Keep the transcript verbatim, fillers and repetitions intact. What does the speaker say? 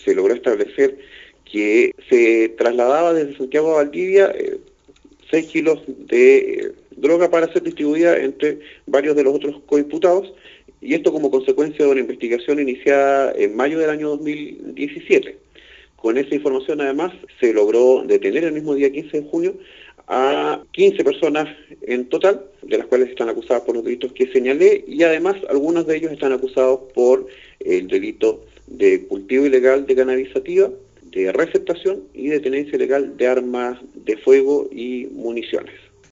se logró establecer que se trasladaba desde Santiago a Valdivia eh, seis kilos de eh, droga para ser distribuida entre varios de los otros coimputados, y esto como consecuencia de una investigación iniciada en mayo del año dos mil diecisiete. Con esa información, además, se logró detener el mismo día quince de junio a quince personas en total, de las cuales están acusadas por los delitos que señalé, y además algunos de ellos están acusados por el delito de cultivo ilegal de cannabis sativa, de receptación y de tenencia ilegal de armas de fuego y municiones.